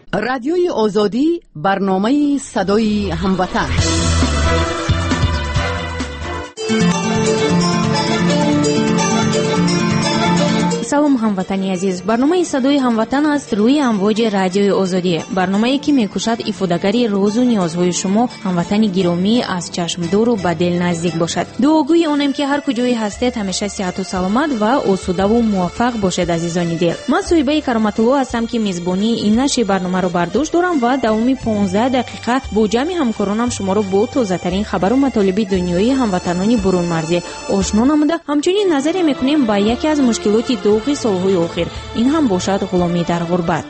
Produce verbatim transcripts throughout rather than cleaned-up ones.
رادیوی آزادی، برنامه صدای هموطن. سلام هموطنی عزیز، برنامه صدای هموطن است روی امواج رادیوی آزادی. برنامه‌ای که می‌کوشد افاده‌گری روز و نیازهای شما هموطنی گرامی از چشم دور و به دل نزدیک باشد. دعاگوی آنم که هر کجای هستید همیشه صحت و سلامت و آسوده و موفق باشید عزیزان دل. من صویبه کرامت الله هستم که میزبانی این نشر برنامه رو برداشت دارم و دوام پانزده دقیقه با جمع همکارانم شما رو با تازه‌ترین خبر و مطالب دنیایی هموطنان برون مرزی آشنا نموده. همچنین نظری می‌کنیم با یکی از مشکلات دو سالهای آخر، این هم باشد غلامی در غربت.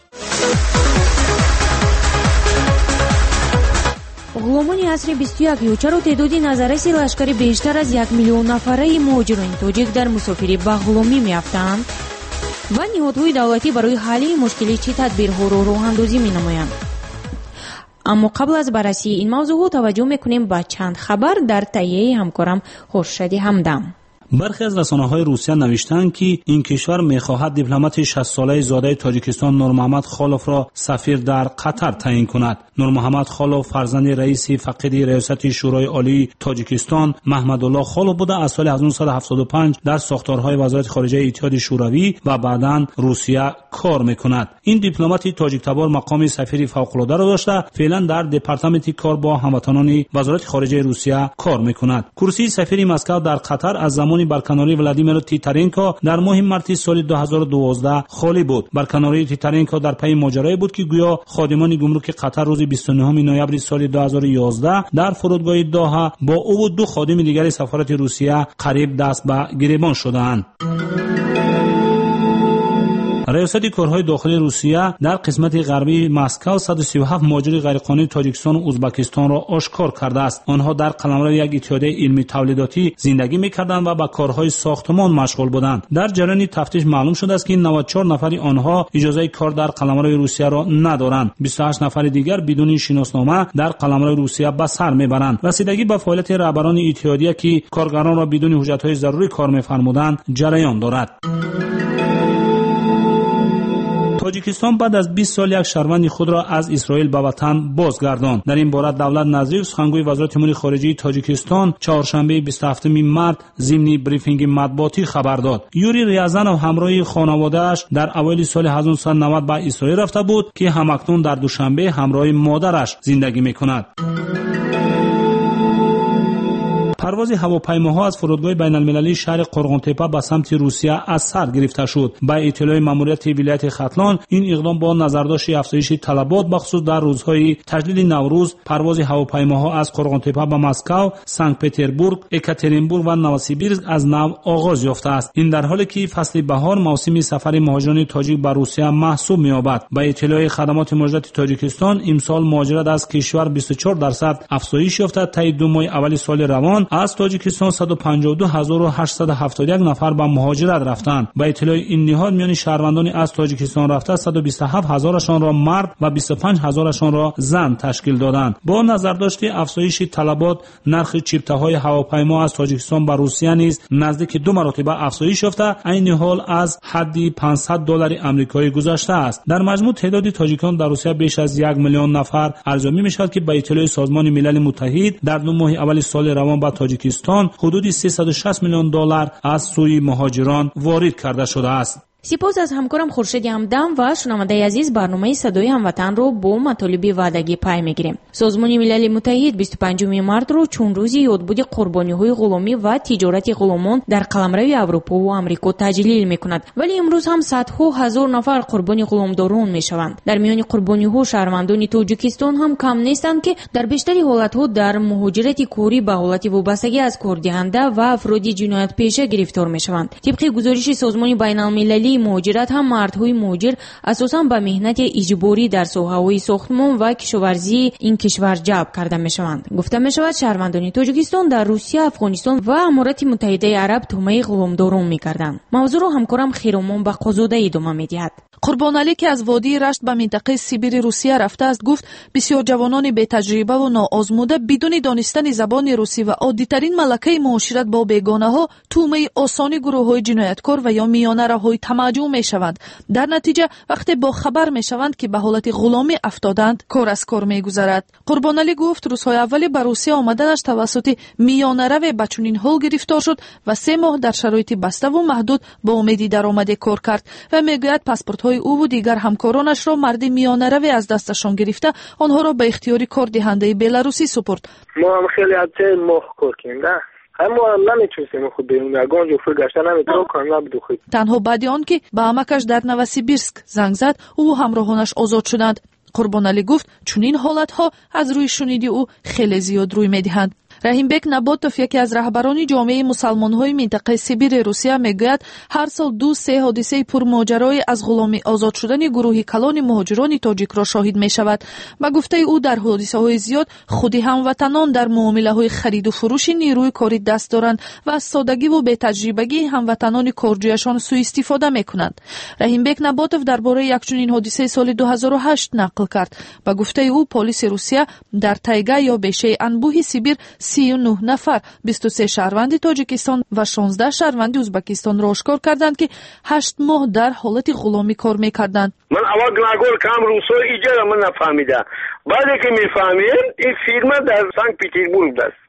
غلامان عصر بیست و یک یوچه رو تعدادی نظررس لشکر بیشتر از یک میلیون نفره مهاجران تاجیک در مسافری به غلامی می‌افتند و نهادهای دولتی برای حل مشکل چه تدبیرها رو راه‌اندازی می‌نمایند. اما قبل از بررسی این موضوع توجه می‌کنیم به چند خبر در تهیه همکارم خورشید همدم. برخی از رسانه‌های روسیه نوشتند که این کشور می‌خواهد دیپلمات شصت ساله زاده تاجیکستان نور محمد خالوف را سفیر در قطر تعیین کند. نور محمد خالوف فرزند رئیس فقید ریاست شورای عالی تاجیکستان محمد الله خالوف بوده. از سال هزار و نهصد و هفتاد و پنج در ساختارهای وزارت خارجه اتحاد شوروی و بعداً روسیه کار می‌کند. این دیپلمات تاجیک تبار مقام سفیر فوق‌العاده را داشته. فعلا در دپارتمنت کار با هموطنان وزارت خارجه روسیه کار می‌کند. کرسی سفیر مسکو در قطر از زمان برکناری ولادیمیر تیتارنکو در ماه مارس سال دو هزار و دوازده خالی بود. برکناری تیتارنکو در پی ماجرایی بود که گویا خادمان گمرک قطر روز بیست و نهم نوامبر سال دو هزار و یازده در فرودگاه دوحه با او و دو خادم دیگر سفارت روسیه قریب دست به گریبان شدند. ریاست کارهای داخلی روسیه در قسمت غربی مسکو صد و سی و هفت مهاجر غیرقانونی تاجیکستان و ازبکستان را آشکار کرده است. آنها در قلمرو یک اتحادیه علمی تولیداتی زندگی می‌کردند و به کارهای ساختمان مشغول بودند. در جریان تفتیش معلوم شده است که نود و چهار نفر آنها اجازه کار در قلمرو روسیه را ندارند. بیست و هشت نفر دیگر بدون شناسنامه در قلمرو روسیه به سر میبرند. رسیدگی به فعالیت رهبران اتحادیه که کارگران را بدون حجت‌های ضروری کار می‌فرمودند جریان دارد. تاجیکستان بعد از بیست سال یک شهروند خود را از اسرائیل به وطن بازگرداند. در این باره دولت نظیر سخنگوی وزارت امور خارجه تاجیکستان چهارشنبه بیست و هفتم مارس ضمن بریفینگ مطبوعاتی خبر داد. یوری ریازانوف همراه خانواده‌اش در اوایل سال هزار و نهصد و نود به اسرائیل رفته بود که همکنون در دوشنبه همراه مادرش زندگی می‌کند. پرواز هواپیماها از فرودگاه بین‌المللی شهر قرغن‌تپه به سمت روسیه از سر گرفته شد. با اطلاع ماموریت ولایت ختلان این اقدام با نظرداشت افزایش طلبات بخصوص در روزهای تجلیل نوروز پرواز هواپیماها از قرغن‌تپه به مسکو، سنت پترزبورگ، اکاترینبورگ و نوسیبیرسک از نو آغاز یافته است. این در حالی که فصل بهار موسم سفر مهاجران تاجیک به روسیه محسوب می‌یابد. با اطلاع خدمات مهاجرت تاجیکستان امسال مهاجرت از کشور بیست و چهار درصد افزایش یافته. تا دو ماه اول سال روان از تاجیکستان صد و پنجاه و دو هزار و هشتصد و هفتاد و یک نفر به مهاجرت رفتند. با اطلاع این نهاد میان شهروندان از تاجیکستان رفته صد و بیست و هفت هزارشان را مرد و بیست و پنج هزارشان را زن تشکیل دادند. با نظرداشت افزایش طلبات نرخ چیپته‌های هواپیما از تاجیکستان به روسیه نیز نزدیک دو مرتبه افزایش یافته، این حال از حد پانصد دلار آمریکایی گذشته است. در مجموع تعداد تاجیکان در روسیه بیش از یک میلیون نفر ارزیابی می‌شود که با اطلاع سازمان ملل متحد در دو ماه اول سال روان به تاجیکستان حدود سیصد و شصت میلیون دلار از سوی مهاجران وارد کرده شده است. سپاس از همکارم خورشید همدم و شنونده عزیز. برنامه صدای هموطن رو با مطالب وعدگی پای میگیریم. سازمان ملل متحد بیست و پنجم مارس رو چون روزی یادبود قربانی‌های غلامی و تجارت غلامان در قلمرو اروپا و آمریکا تجلیل میکند، ولی امروز هم صدها هزار نفر قربانی غلامداران میشوند. در میان قربانی‌ها شهروندان تاجیکستان هم کم نیستند که در بیشتر حالت‌ها در مهاجرت کاری به حالت وابستگی از کاردهنده و افراد جنایت پیشه گرفتار میشوند. طبق گزارش سازمان بین‌المللی مهاجرت هم مردهای مهاجر اساساً به مهنت اجباری در ساحه‌های ساختمان و کشاورزی این کشور جلب کرده میشوند. گفته میشود شهروندان تاجیکستان در روسیه، افغانستان و امارات متحده عرب تومه غلامداران میکردند. موضوع را همکارم خیرمان بقازاده ادامه میدهد. قربانعلی که از وادی رشت به منطقه سیبیر روسیه رفته است گفت بسیار جوانان بی تجربه و ناآزموده بدون دانستن زبان روسی و عادی‌ترین ملکه معاشرت با بیگانه‌ها تومه آسانی گروه‌های جنایتکار و یا میانه‌روهای تمجع می‌شوند. در نتیجه وقتی با خبر می‌شوند که به حالت غلامی افتادند کار از کار می‌گذرد. قربانعلی گفت روزهای اولی به روسیه آمدنش توسط میانه‌رو به چنین حال گرفتار شد و سه ماه در شرایط بسته و محدود با امید درآمد کار کرد و میگوید پاسپورت‌های او و دیگر همکارانش را مرد میانه‌روی از دستشان گرفته آنها را به اختیار کار دهنده بلاروسی سپرد. ما هم خیلی از ماه کار کردیم. اما هم نمیتونستیم خود بیرون در گنج و فرگشتن نمیتونم کار نبودو خود. تنها بعد آن که به عمکش در نوسیبیرسک زنگ زد او و همراهانش آزاد شدند. قربانعلی گفت چنین حالتها از روی شنیدی او خیلی زیاد روی میدهند. رحیمبک نباتوف یکی از رهبران جامعه مسلمان‌های منطقه سیبیر روسیه میگوید هر سال دو سه حادثه پرماجرای از غلامی آزاد شدن گروهی کلان مهاجران تاجیک را شاهد میشود. با گفته او در حادثه‌های زیاد خودی هموطنان در معامله‌های خرید و فروش نیروی کاری دست دارند و از سادگی و بی‌تجربگی هموطنان کارجویشان سوء استفاده میکنند. رحیمبک نباتوف درباره یک چنین حادثه سال دو هزار و هشت نقل کرد. با گفته او پلیس روسیه در تایگا یا بیشه انبوه سیبیر سی و نه نفر بیست و سه شهروند تاجیکستان و شانزده شهروند ازبکستان را آشکار کردند که هشت ماه در حالت غلامی کار میکردند. من اول نگول کام روسو ایجا من نفهمیدم. بعد که میفهمیم این فیلم در سنت پترزبورگ است.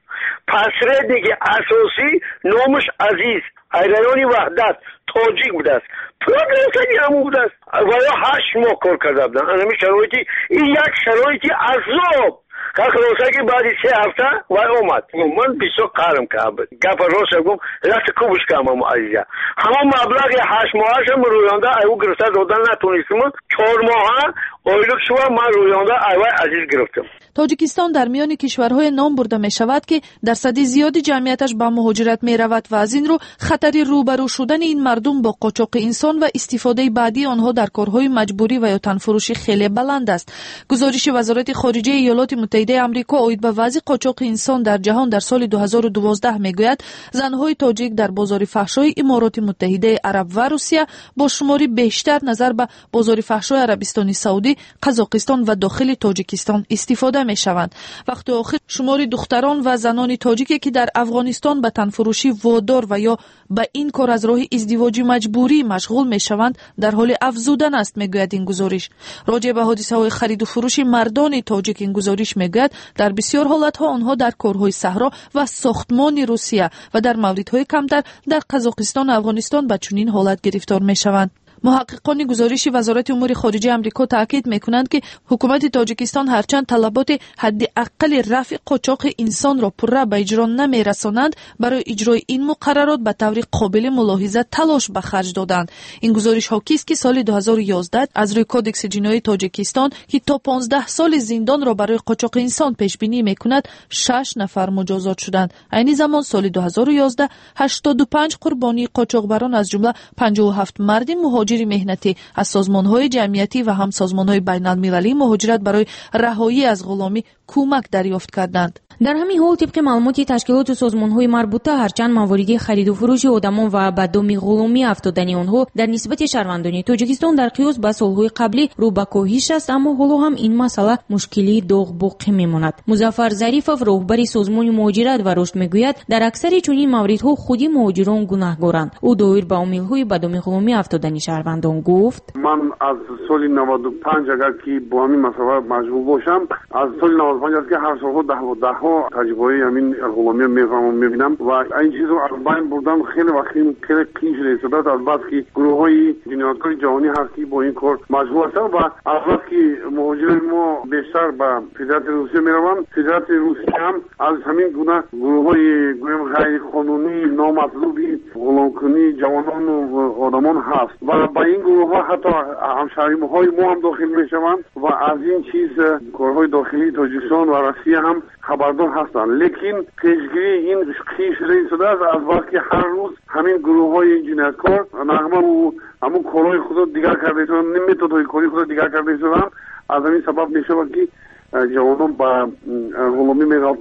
پسردی اساسی نامش عزیز ایرانی وحدت تاجیک بوده است. پروگرام که همون بوده است. و یا هشت ماه کار کرده بودن. همین شرایطی این یک شرایطی عذاب. که خلاصه که بعدی سه هفته و اومد من بیسو قرم کرد گفت روش گفت لست کوبش کردم عزیزه همون مبلغ هشت ماهش هم رویانده ایو گرفته دادن نتونستم چهار ماه اویلوک شما من رویانده ایو عزیز گرفتم. تاجیکستان در میان کشورهای نام برده می شود که درصد زیادی جمعیتش به مهاجرت می رود و از این رو خطر روبرو شدن این مردم با قاچاق انسان و استفاده بعدی آنها در کارهای مجبوری و یا تنفروشی خیلی بلند است. گزارش وزارت خارجه ایالات متحده آمریکا آید به وضع قاچاق انسان در جهان در سال دو هزار و دوازده میگوید زنهای تاجیک در بازار فحشای امارات متحده عرب و روسیه با شماری بیشتر نظر به بازار فحشای عربستان سعودی، قزاقستان و داخل تاجیکستان استفاده می شوند. وقتی آخر شمار دختران و زنان تاجیکی که در افغانستان به تنفروشی وادار و یا به این کار از راه ازدواج مجبوری مشغول می شوند در حال افزودن است میگوید این گزارش. راجع به حادثه های خرید و فروش مردان تاجیک این گزارش میگوید در بسیار حالتها آنها در کارهای صحرا و ساختمان روسیه و در موردهای کمتر در قزاقستان و افغانستان به چنین حالت گرفتار می شوند. محققان گزارش وزارت امور خارجه آمریکا تاکید میکنند که حکومت تاجیکستان هرچند طلبات حداقل رفع قاچاق انسان را پرره به اجرا نمیرسانند برای اجرای این مقررات به طور قابل ملاحظه تلاش به خرج دادند. این گزارش حاکی است که سال دو هزار و یازده از روی کدکس جنایی تاجیکستان که تا پانزده سال زندان را برای قاچاق انسان پیش بینی میکند شش نفر مجازات شدند. عین زمان سال دو هزار و یازده هشتاد و پنج قربانی قاچاقبران از جمله پنجاه و هفت مرد مهاجر مهنتی از سازمان‌های جمعیتی و هم سازمان‌های بین‌المللی مهاجرت برای رهایی از غلامی کمک دریافت کردند. در همین حال طبق معلومات تشکیلات و سازمان‌های مربوطه هرچند موارد خرید و فروش آدمان و به دام غلامی افتادن آنها در نسبت شهروندان تاجیکستان در قیاس با سال‌های قبلی رو به کاهش است، اما حالا هم این مسئله مشکلی داغ باقی میماند. مظفر ظریفов راهبر سازمان مهاجرت و رشد میگوید در اکثر چنین موردها خودی مهاجران گناهکارند. او دایر به عامل‌های به دام غلامی افتادن شهروندان گفت: من از سال نود و پنج اگر که با همین مسئله مشغول باشم از سال نود و پنج است که هر سال ده و ده ها تجربه همین غلامی میفهمم میبینم و این چیزو از بین بردن خیلی وقتی خیلی قین شده است. از بعد که گروه های جنایتکار جهانی هست که با این کار مشغول هستند و از بعد که مهاجران ما بیشتر به فدرات روسیه میروند، فدرات روسیه هم از همین گونه گروه های غیر قانونی نامطلوبی غلامکنی جوانان و آدمان هست و با این گروه ها حتی همشهری های ما هم داخل میشوند و از این چیز کارهای داخلی تاجیکستان و روسیه هم خبردار هستند. لیکن پیشگیری این خیلی شده شده است از وقتی که هر روز همین گروه های جنایتکار نغمه و همون کارهای خود دیگر کرده شدن، نمیتودهای کاری خود دیگر کرده شدن، از همین سبب میشه که جوانان با غلامی میغلطند.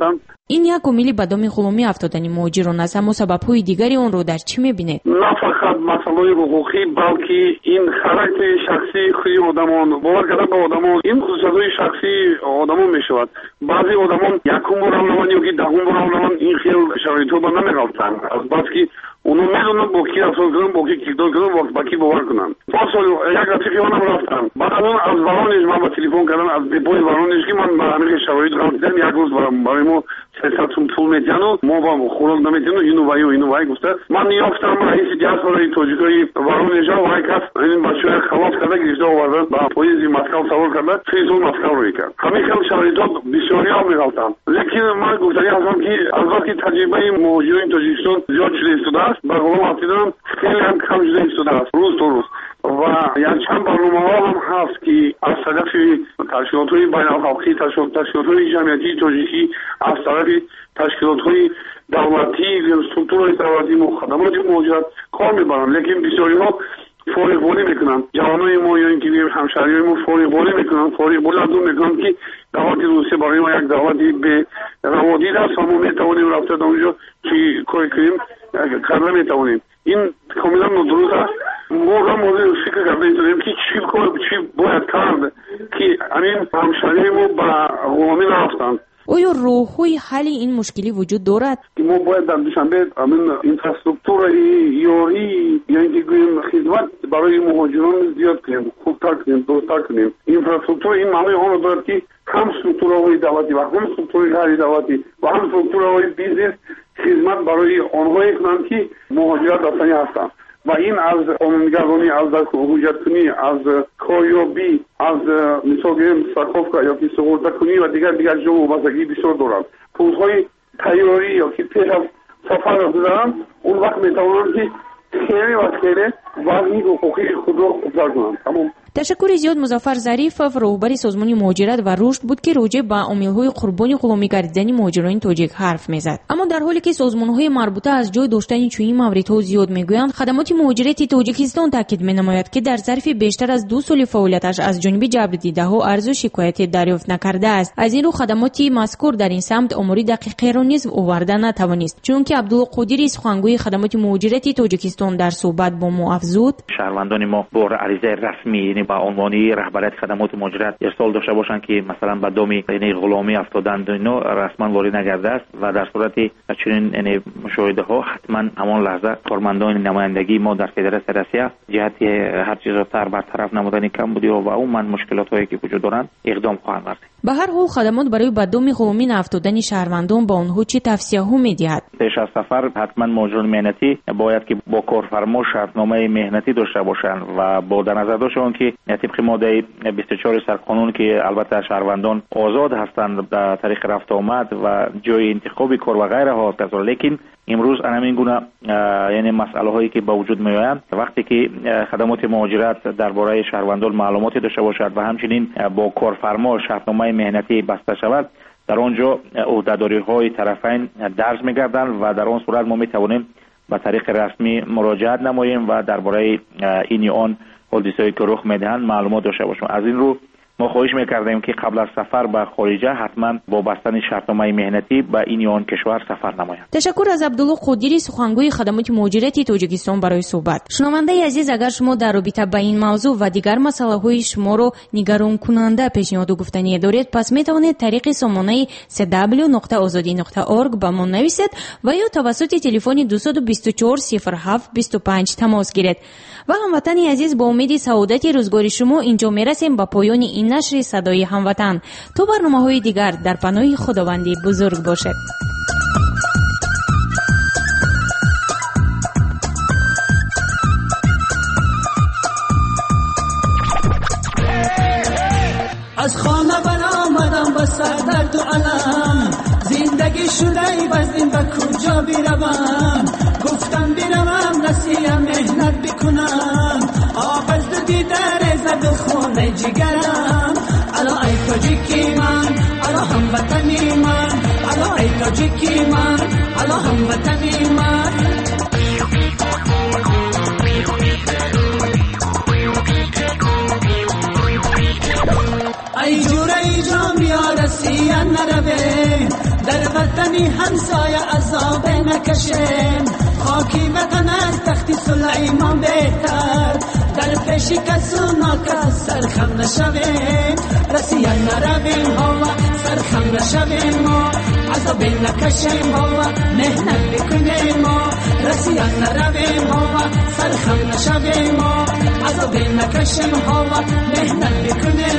این یک عامل به دام غلامی افتادن مهاجران است، اما سبب‌های دیگری آن را در چی می‌بینید؟ نه فقط مسئله حقوقی بلکه این خاراکتر شخصی خود آدمان، باور کردن به آدمان این خصوصیت‌های شخصی آدمان میشود. بعضی آدمان یکم بار اولمان یا دهم بار اولمان این خیلی شرایطو با نمی‌گفتن، از بس که اونا میدونن با کی رفتار کنن، با کی کیکدار کنن، وقت با کی باور کنن. پاسال یک رفیقی منم رفتن، بعد از اون از ورانش من با تلفن کردن از دیپوی ورانش که من با همین شرایط گفتم یک روز برای ما سیصد سوم پول میدن و ما با خوراک نمیدن و اینو وای و اینو وای گفته. من نیافتم رئیس دیاسپورای تاجیکای ورانش و وای کس این بچه‌ها خلاص کرده گرفته آوردن با پلیس مسکو سوار کرده فیزون مسکو رو کرد. همین خیلی شرایطا بسیاری هم میگفتن. لیکن من گفتم ازم که از وقتی تجربه مهاجرین تاجیکستان زیاد شده است با غلام افتادن خیلی هم کم شده است روز تو روز و یعنی چند برنامه ها هم هست که از طرف تشکیلات های بین الحقی تشکیلات های جمعیتی تاجیکی از طرف تشکیلات های دولتی سترکتور های دولتی مخدمات مهاجرت کار میبرن، لیکن بسیاری ها فارغ بالی میکنن. جوانای ما یا اینکه همشهریای ما فارغ بالی میکنن، فارغ بالی از اون میکنن که دولت روسیه برای ما یک دولتی به روادید است و ما میتوانیم رفته در اونجا که کاری کنیم کرده میتوانیم. این کاملا نادرست است. ما را مورد فکر کرده میتونیم که چی چی باید کرد که همین همشهریای ما به غلامی نرفتند. آیا راه‌های حل این مشکلی وجود دارد؟ ما باید در دوشنبه همین اینفراستراکچور یاری یا اینکه خدمت برای مهاجران زیاد کنیم، خوبتر کنیم، درست‌تر کنیم. اینفراستراکچور این معنی آن دارد که هم ستورهای دولتی و هم ستورهای غیر دولتی و هم ستورهای بیزنس خدمت برای آنهایی کنند که مهاجرت رفتنی هستند و این از قانونگرانی، از حجت کنی، از کاریابی، از مثال گریم سرکافکا یا که سقوط کنی و دیگر دیگر جمع و بستگی بسیار دارند. پوزهای تیاری یا که پیش از سفر رفته دارند اون وقت میتوانند که خیلی و خیلی وضعی حقوقی خود را خوبتر کنند. تمام. تشکر زیاد مظفر ظریفов راهبر سازمان مهاجرت و رشد بود که راجع به عامل‌های قربانی غلامی گردیدن مهاجران تاجیک حرف میزد. اما در حالی که سازمان‌های مربوطه از جای داشتن چنین موردها زیاد میگویند، خدمات مهاجرتی تاجیکستان تاکید می‌نماید که در ظرف بیشتر از دو سال فعالیتش از جانب جبر دیده‌ها عرض و شکایتی دریافت نکرده است. از این رو خدماتی مذکور در این سمت آماری دقیقی را نیز آورده نتوانست، چون که عبدالله قادری سخنگوی خدمات مهاجرتی تاجیکستان در صحبت با ما افزود: شهروندان ما با عریضه رسمی با عنوانی رهبریت خدمات مهاجرت ارسال داشته باشند که مثلا به دام یعنی غلامی افتادند اینو رسما وارد نگرده است و در صورت چنین یعنی مشاهده ها حتما همان لحظه کارمندان نمایندگی ما در فدراسیون روسیه جهت هر چیز را تر برطرف نمودن کمبودی و عموما مشکلات هایی که وجود دارند اقدام خواهند کرد. به هر حال خدمات برای به دام غلامی افتادن شهروندان با آنها چه توصیه ها می‌دهد؟ پیش از سفر حتما مهاجران مهنتی باید که با کارفرما شرطنامه مهنتی داشته باشند و با در نظر داشتن که طبق ماده بیست و چهار سرقانون که البته شهروندان آزاد هستند در طریق رفت آمد و جای انتخاب کار و غیره ها است، لیکن امروز همین گونه یعنی مسئله هایی که با وجود می آیند وقتی که خدمات مهاجرت درباره شهروندان معلوماتی داشته باشد و همچنین با کارفرما شرطنامه مهنتی بسته شود، در آنجا عهده‌داری های طرفین درج می‌گردند و در آن صورت ما می‌توانیم به طریق رسمی مراجعت نماییم و درباره این آن حادثه‌ای که رخ می‌دهند معلومات داشته باشیم. از این رو ما خواهش می‌کردیم که قبل از سفر به خارجه حتما با بستن شرطنامه مهنتی به این آن کشور سفر نمایند. تشکر از عبدالله قادری سخنگوی خدمات مهاجرتی تاجیکستان برای صحبت. شنونده عزیز، اگر شما در رابطه با این موضوع و دیگر مسائل شما رو نگران کننده پیشنهاد و گفتنی دارید، پس میتوانید طریق سامانه سی دبلیو نقطه آزادی نقطه اورگ با ما نویسید و یا توسط تلفن دو دو چهار صفر هفت دو پنج تماس گیرید. و هموطن عزیز، با امید سعادت روزگار شما اینجا میرسیم به پایان این نشر صدای هموطن. تو برنامه‌های دیگر در پناه خداوندی بزرگ باشد. از خانه برآمدم با سر درد و علم، زندگی شده بزدیم با کجا بیروم، گفتم بیروم نسیم مهنت بکنم، آبز دو دیدر زد و خونه جگرم، الا ای تاجیکی من، الا هموطنی من، الا ای تاجیکی من، الا هموطنی من. ای جوره ای جام بیار سیان نروه در وطنی همسایه عذاب نکشیم، خاکی وطن از تخت سلیمان بهتر، در پیش کسونا که سرخم نشویم، رسیه نرویم هوا سرخم نشویم ما، عذاب نکشیم هوا مهنت بکنیم ما، رسیه نرویم هوا سرخم نشویم ما، عذاب نکشیم هوا مهنت بکنیم